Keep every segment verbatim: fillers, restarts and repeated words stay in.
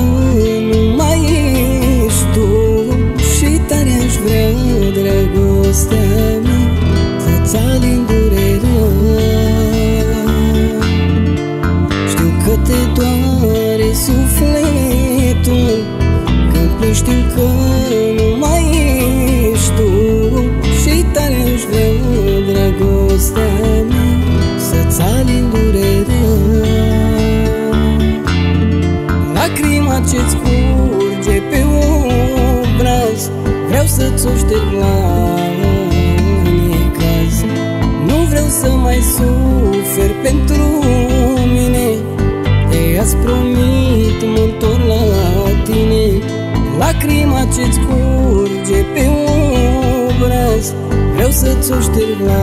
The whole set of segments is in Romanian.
nu mai ești tu și tare aș vrea dragostea mea să-ți alin durerea. Știu că te doare sufletul când plângi, știu că nu mai ești tu și tare aș vrea dragostea mea să-ți alin durerea. Lacrima ce-ți curge pe obraz vreau să-ți o șterg la necaz. Nu vreau să mai suferi pentru mine, te-ați promit mă-ntorc la tine. Lacrima ce-ți curge pe obraz vreau să-ți o șterg la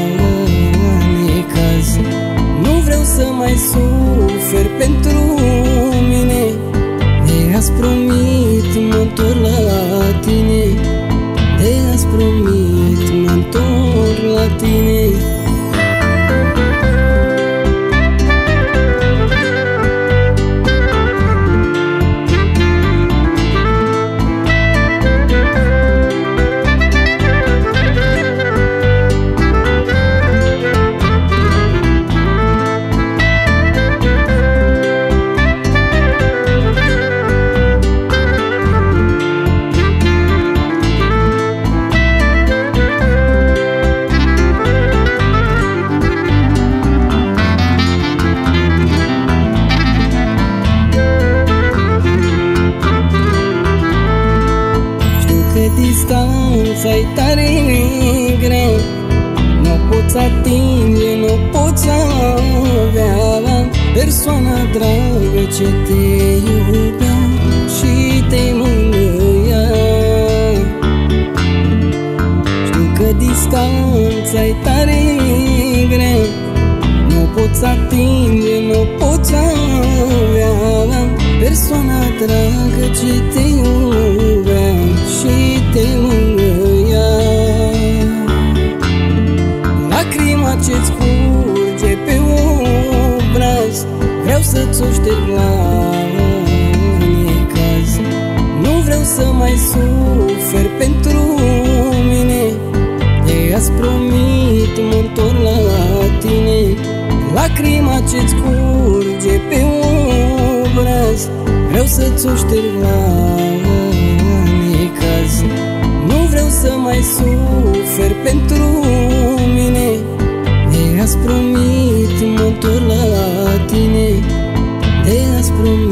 necaz. Nu vreau să mai suferi pentru mine, te-ați promit mă-ntorc la tine. Te-ați promit mă-ntorc la tine. Distanța-i tare grea, nu poți atinge, nu poți avea persoana dragă ce te iubea și te mângâia. Știu că distanța-i tare grea, nu poți atinge, nu poți avea persoana dragă ce te iubea și te mângâia. Lacrima ce-ți curge pe obraz vreau să-ți o șterg la necaz. Nu vreau să mai suferi pentru mine, te-ați promit mă-ntorc la tine. Lacrima ce-ți curge pe obraz vreau să-ți o șterg la necaz. Nu vreau să mai suferi pentru mine, te-ați promit mă-ntorc la tine. Te-ați promit